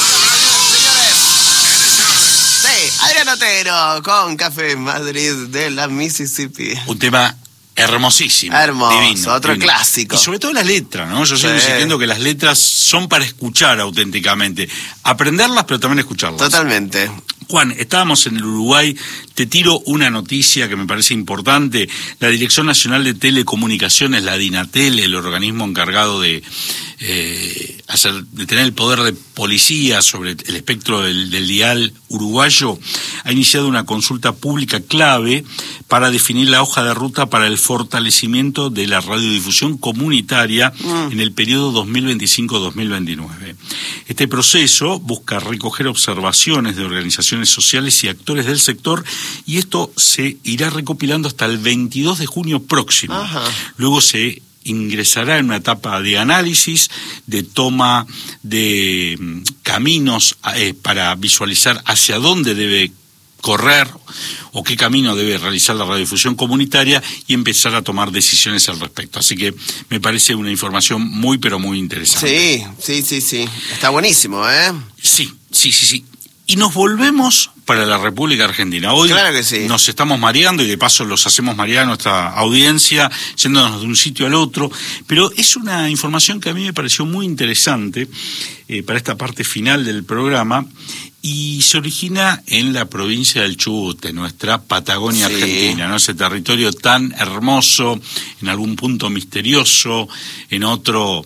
señores. Sí, Adrián Otero con Café Madrid de la Mississippi.
Un tema hermosísimo.
Hermoso,
divino,
otro
divino.
clásico.
Y sobre todo la letra, ¿no? Yo sigo
Sí.
insistiendo que las letras son para escuchar auténticamente. Aprenderlas, pero también escucharlas.
Totalmente.
Juan, estábamos en el Uruguay, te tiro una noticia que me parece importante. La Dirección Nacional de Telecomunicaciones, la DINATEL, el organismo encargado de, eh, hacer, de tener el poder de policía sobre el espectro del, del dial uruguayo, ha iniciado una consulta pública clave para definir la hoja de ruta para el fortalecimiento de la radiodifusión comunitaria mm. en el periodo dos mil veinticinco a dos mil veintinueve. Este proceso busca recoger observaciones de organizaciones sociales y actores del sector, y esto se irá recopilando hasta el veintidós de junio próximo. Ajá. Luego se ingresará en una etapa de análisis, de toma de mm, caminos eh, para visualizar hacia dónde debe correr o qué camino debe realizar la radiodifusión comunitaria y empezar a tomar decisiones al respecto. Así que me parece una información muy, pero muy interesante.
Sí, sí, sí, sí. Está buenísimo, ¿eh?
Sí, sí, sí, sí. Y nos volvemos para la República Argentina. Hoy
claro que sí.
Nos estamos mareando y de paso los hacemos marear a nuestra audiencia, yéndonos de un sitio al otro, pero es una información que a mí me pareció muy interesante eh, para esta parte final del programa, y se origina en la provincia del Chubut, en nuestra Patagonia sí. Argentina, ¿no? Ese territorio tan hermoso, en algún punto misterioso, en otro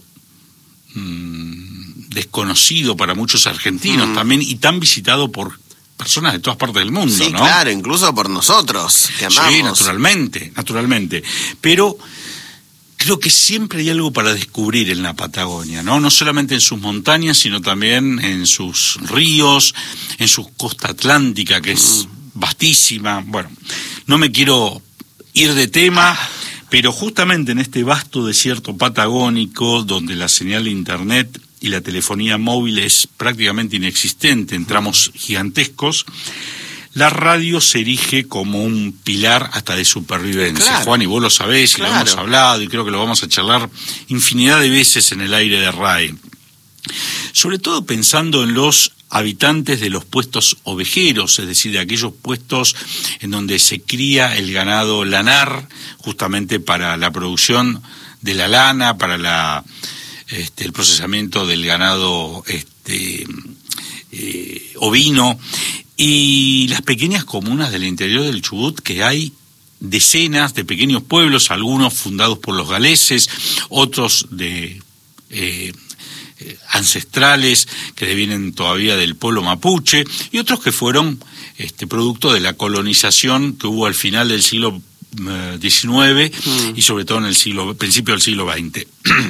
mmm, desconocido para muchos argentinos mm. también, y tan visitado por personas de todas partes del mundo,
sí,
¿no?
Claro, incluso por nosotros, que amamos.
Sí, naturalmente, naturalmente. Pero creo que siempre hay algo para descubrir en la Patagonia, ¿no? No solamente en sus montañas, sino también en sus ríos, en su costa atlántica, que es mm. vastísima. Bueno, no me quiero ir de tema, ah. pero justamente en este vasto desierto patagónico, donde la señal de internet y la telefonía móvil es prácticamente inexistente en tramos gigantescos, la radio se erige como un pilar hasta de supervivencia. Claro. Juan, y vos lo sabés, y claro. lo hemos hablado, y creo que lo vamos a charlar infinidad de veces en el aire de R A E. Sobre todo pensando en los habitantes de los puestos ovejeros, es decir, de aquellos puestos en donde se cría el ganado lanar, justamente para la producción de la lana, para la Este, el procesamiento del ganado este, eh, ovino, y las pequeñas comunas del interior del Chubut, que hay decenas de pequeños pueblos, algunos fundados por los galeses, otros de eh, eh, ancestrales que devienen todavía del pueblo mapuche, y otros que fueron este, producto de la colonización que hubo al final del siglo diecinueve mm. y sobre todo en el siglo principio del siglo veinte.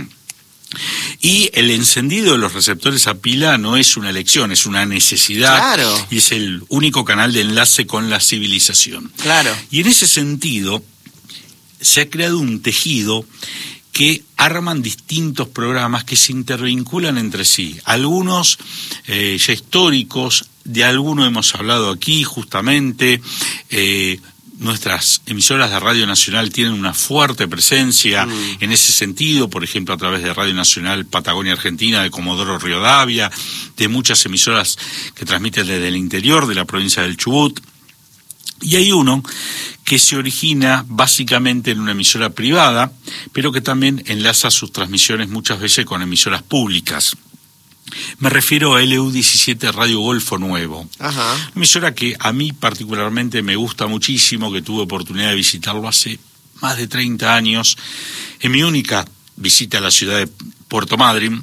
Y el encendido de los receptores a pila no es una elección, es una necesidad.
Claro.
Y es el único canal de enlace con la civilización.
Claro.
Y en ese sentido se ha creado un tejido que arman distintos programas que se intervinculan entre sí. Algunos eh, ya históricos, de algunos hemos hablado aquí justamente. eh, Nuestras emisoras de Radio Nacional tienen una fuerte presencia mm. en ese sentido, por ejemplo, a través de Radio Nacional Patagonia Argentina, de Comodoro Rivadavia, de muchas emisoras que transmiten desde el interior de la provincia del Chubut. Y hay uno que se origina básicamente en una emisora privada, pero que también enlaza sus transmisiones muchas veces con emisoras públicas. Me refiero a L U diecisiete Radio Golfo Nuevo. Ajá. Una emisora que a mí particularmente me gusta muchísimo, que tuve oportunidad de visitarlo hace más de treinta años, en mi única visita a la ciudad de Puerto Madryn,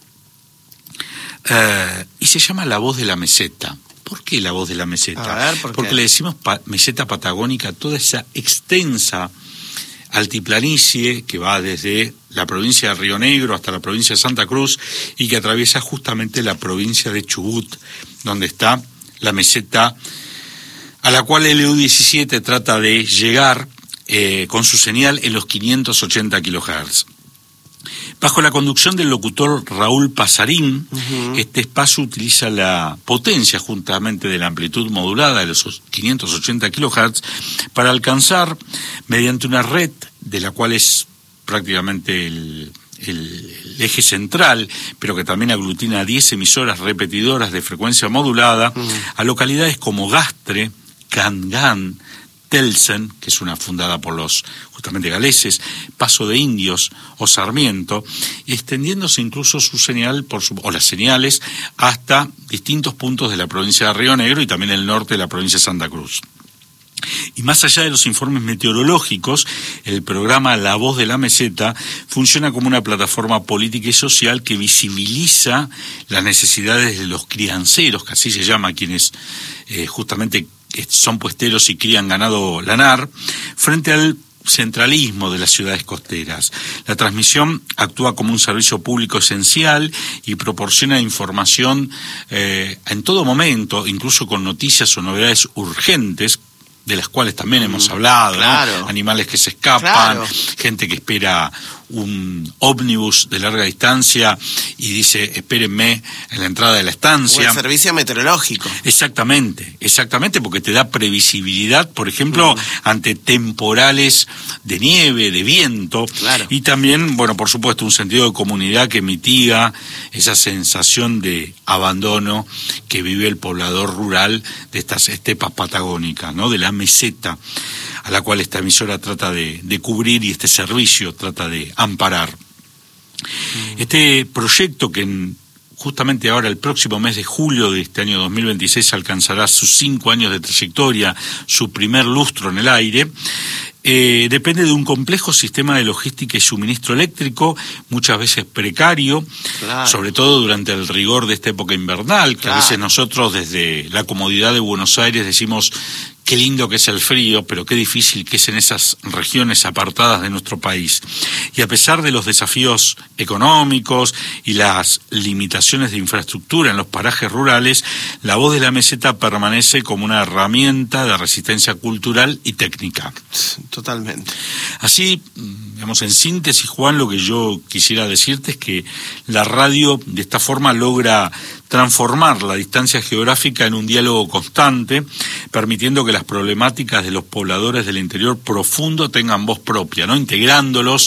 eh, y se llama La Voz de la Meseta. ¿Por qué La Voz de la Meseta?
A ver, ¿por qué?
Porque le decimos pa- meseta patagónica a toda esa extensa altiplanicie que va desde la provincia de Río Negro hasta la provincia de Santa Cruz y que atraviesa justamente la provincia de Chubut, donde está la meseta a la cual L U diecisiete trata de llegar eh, con su señal en los quinientos ochenta kilohertz. Bajo la conducción del locutor Raúl Pasarín, uh-huh. este espacio utiliza la potencia justamente de la amplitud modulada de los quinientos ochenta kilohertz para alcanzar, mediante una red de la cual es prácticamente el, el, el eje central, pero que también aglutina diez emisoras repetidoras de frecuencia modulada, uh-huh. a localidades como Gastre, Cangan, Telsen, que es una fundada por los justamente galeses, Paso de Indios o Sarmiento, extendiéndose incluso su señal por su, o las señales hasta distintos puntos de la provincia de Río Negro y también el norte de la provincia de Santa Cruz. Y más allá de los informes meteorológicos, el programa La Voz de la Meseta funciona como una plataforma política y social que visibiliza las necesidades de los crianceros, que así se llama, quienes eh, justamente son puesteros y crían ganado lanar, frente al centralismo de las ciudades costeras. La transmisión actúa como un servicio público esencial y proporciona información eh, en todo momento, incluso con noticias o novedades urgentes, de las cuales también hemos hablado,
claro.
¿no? Animales que se escapan, claro. gente que espera un ómnibus de larga distancia y dice, espérenme en la entrada de la estancia.
O el servicio meteorológico.
Exactamente, exactamente, porque te da previsibilidad, por ejemplo, mm. ante temporales de nieve, de viento,
claro.
y también, bueno, por supuesto, un sentido de comunidad que mitiga esa sensación de abandono que vive el poblador rural de estas estepas patagónicas, ¿no? De la meseta, a la cual esta emisora trata de, de cubrir y este servicio trata de amparar. Mm. Este proyecto que en, justamente ahora el próximo mes de julio de este año dos mil veintiséis alcanzará sus cinco años de trayectoria, su primer lustro en el aire, Eh, depende de un complejo sistema de logística y suministro eléctrico, muchas veces precario,
claro.
sobre todo durante el rigor de esta época invernal, que claro. a veces nosotros desde la comodidad de Buenos Aires decimos qué lindo que es el frío, pero qué difícil que es en esas regiones apartadas de nuestro país. Y a pesar de los desafíos económicos y las limitaciones de infraestructura en los parajes rurales, La Voz de la Meseta permanece como una herramienta de resistencia cultural y técnica.
Totalmente.
Así, digamos, en síntesis, Juan, lo que yo quisiera decirte es que la radio de esta forma logra transformar la distancia geográfica en un diálogo constante, permitiendo que las problemáticas de los pobladores del interior profundo tengan voz propia, ¿no? Integrándolos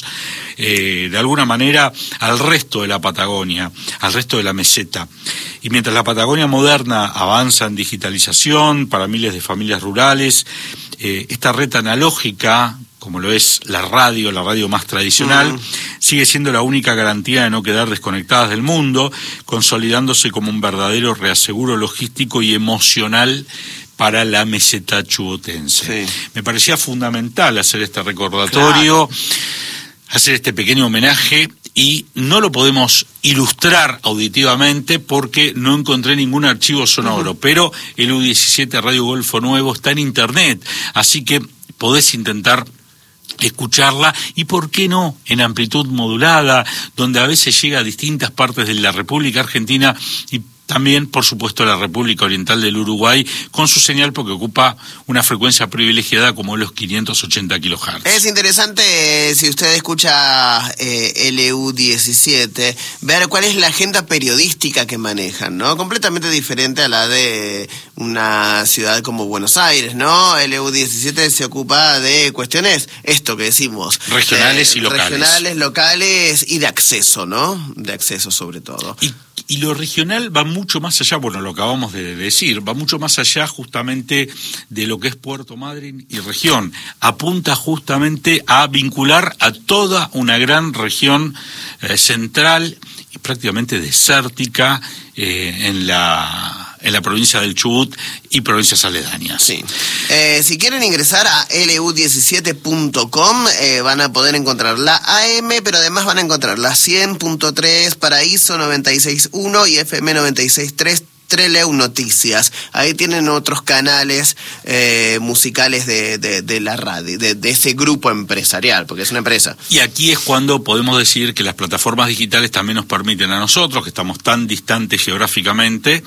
eh, de alguna manera al resto de la Patagonia, al resto de la meseta. Y mientras la Patagonia moderna avanza en digitalización para miles de familias rurales, eh, esta red analógica, como lo es la radio, la radio más tradicional, uh-huh. sigue siendo la única garantía de no quedar desconectadas del mundo, consolidándose como un verdadero reaseguro logístico y emocional para la meseta chubotense. Sí. Me parecía fundamental hacer este recordatorio, claro. hacer este pequeño homenaje, y no lo podemos ilustrar auditivamente porque no encontré ningún archivo sonoro, uh-huh. pero el U diecisiete Radio Golfo Nuevo está en internet, así que podés intentar escucharla, y por qué no en amplitud modulada, donde a veces llega a distintas partes de la República Argentina y también, por supuesto, la República Oriental del Uruguay, con su señal porque ocupa una frecuencia privilegiada como los quinientos ochenta kilohertz.
Es interesante, eh, si usted escucha eh, L U diecisiete, ver cuál es la agenda periodística que manejan, ¿no? Completamente diferente a la de una ciudad como Buenos Aires, ¿no? L U diecisiete se ocupa de cuestiones, esto que decimos,
regionales
eh,
y locales.
Regionales, locales y de acceso, ¿no? De acceso sobre todo.
Y Y lo regional va mucho más allá, bueno, lo acabamos de decir, va mucho más allá justamente de lo que es Puerto Madryn y región. Apunta justamente a vincular a toda una gran región eh, central y prácticamente desértica eh, en la... en la provincia del Chubut y provincias aledañas.
Sí. Eh, si quieren ingresar a L U diecisiete punto com, eh, van a poder encontrar la A M, pero además van a encontrar la cien punto tres, Paraíso noventa y seis punto uno y F M noventa y seis punto tres. Treleu Noticias. Ahí tienen otros canales eh, musicales de, de, de la radio, de, de ese grupo empresarial, porque es una empresa.
Y aquí es cuando podemos decir que las plataformas digitales también nos permiten a nosotros, que estamos tan distantes geográficamente,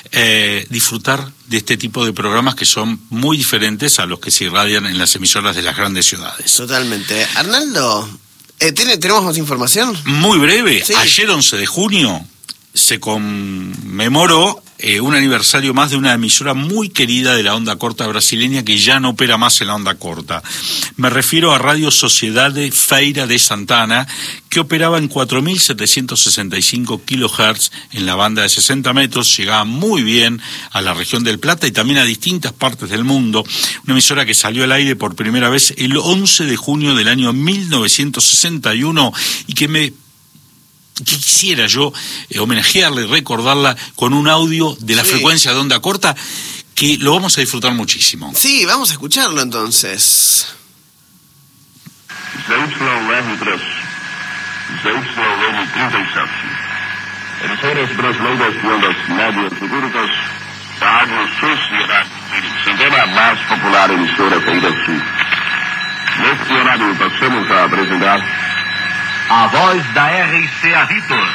eh, disfrutar de este tipo de programas que son muy diferentes a los que se irradian en las emisoras de las grandes ciudades.
Totalmente. Arnaldo, eh, ¿tiene, ¿tenemos más información?
Muy breve.
Sí.
Ayer, once de junio, se conmemoró eh, un aniversario más de una emisora muy querida de la onda corta brasileña que ya no opera más en la onda corta. Me refiero a Radio Sociedade Feira de Santana, que operaba en cuatro mil setecientos sesenta y cinco kilohertz en la banda de sesenta metros, llegaba muy bien a la región del Plata y también a distintas partes del mundo. Una emisora que salió al aire por primera vez el once de junio del año mil novecientos sesenta y uno y que me que quisiera yo eh, homenajearla y recordarla con un audio de la
sí. frecuencia
de onda corta que lo vamos a disfrutar muchísimo.
Sí, vamos a escucharlo entonces.
Z Y tres, Z Y trinta y sete. Emissoras brasileiras de ondas médias e curtas, Rádio Sociedade de Santana, a mais popular emissora Feira Sul. Neste horário passamos a apresentar
a voz da R C A Vitor.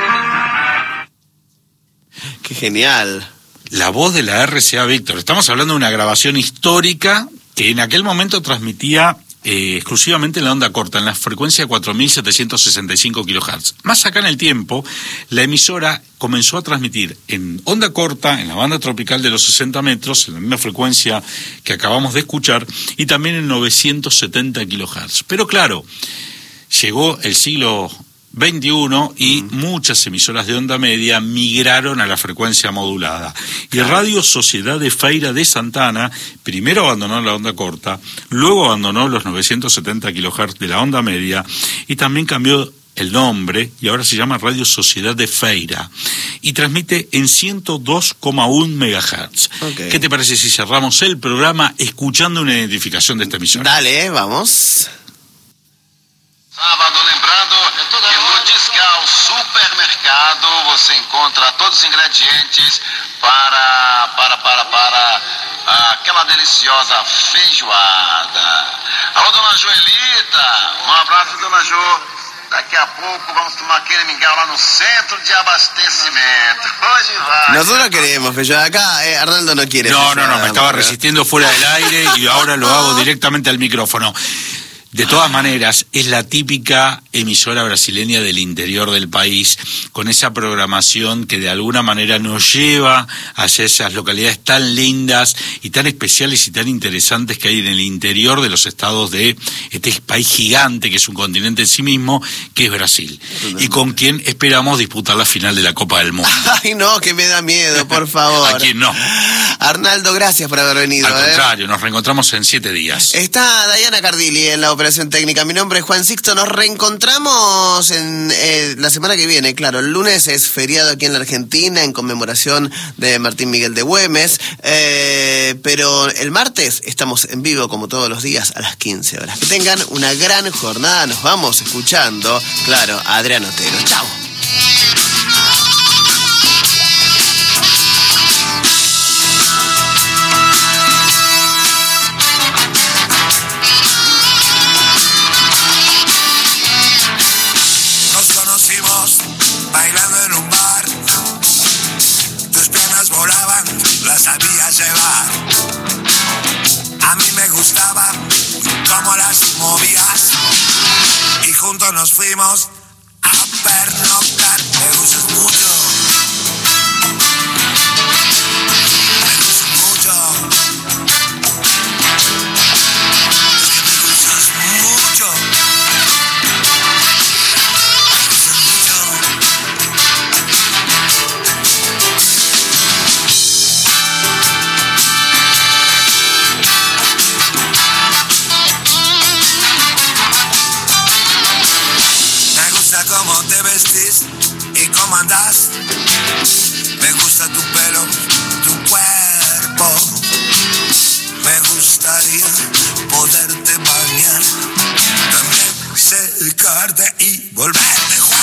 ¡Qué genial!
La voz de la R C A Víctor. Estamos hablando de una grabación histórica que en aquel momento transmitía eh, exclusivamente en la onda corta, en la frecuencia de cuatro mil setecientos sesenta y cinco kilohertz. Más acá en el tiempo, la emisora comenzó a transmitir en onda corta, en la banda tropical de los sesenta metros, en la misma frecuencia que acabamos de escuchar, y también en novecientos setenta kilohertz. Pero claro, llegó el siglo veintiuno y mm. muchas emisoras de onda media migraron a la frecuencia modulada. Y Radio Sociedade Feira de Santana primero abandonó la onda corta, luego abandonó los novecientos setenta kilohertz de la onda media y también cambió el nombre y ahora se llama Radio Sociedade Feira y transmite en ciento dos coma uno megahertz. Okay. ¿Qué te parece si cerramos el programa escuchando una identificación de esta emisora?
Dale, vamos.
Sábado, lembrando que no Disgal Supermercado você encontra todos os ingredientes para, para, para, para aquela deliciosa feijoada. Alô, dona Joelita, um abraço, dona Jo. Daqui a poco vamos tomar aquele mingau lá no centro de abastecimiento. Hoje vai.
Nosotros queremos feijoada acá, eh, Arnaldo no quiere.
No, no, no, me estaba resistiendo fuera del aire y ahora lo hago directamente al micrófono. De todas maneras, es la típica emisora brasileña del interior del país, con esa programación que de alguna manera nos lleva hacia esas localidades tan lindas y tan especiales y tan interesantes que hay en el interior de los estados de este país gigante, que es un continente en sí mismo, que es Brasil, y con quien esperamos disputar la final de la Copa del Mundo.
Ay, no, que me da miedo, por favor.
¿A quién no?
Arnaldo, gracias por haber venido.
Al contrario,
¿eh?
Nos reencontramos en siete días.
Está Diana Cardilli en la operación técnica. Mi nombre es Juan Sixto. Nos reencontramos en eh, la semana que viene. Claro, el lunes es feriado aquí en la Argentina en conmemoración de Martín Miguel de Güemes. Eh, pero el martes estamos en vivo como todos los días a las quince horas. Que tengan una gran jornada. Nos vamos escuchando, claro, a Adrián Otero. Chao.
Bailando en un bar, tus piernas volaban, las sabías llevar. A mí me gustaba cómo las movías y juntos nos fuimos a pernoctar. Me gustas mucho, me gustas mucho, es que me gustas mucho. Cómo te vestís y cómo andás. Me gusta tu pelo, tu cuerpo. Me gustaría poderte bañar, también secarte y volverte.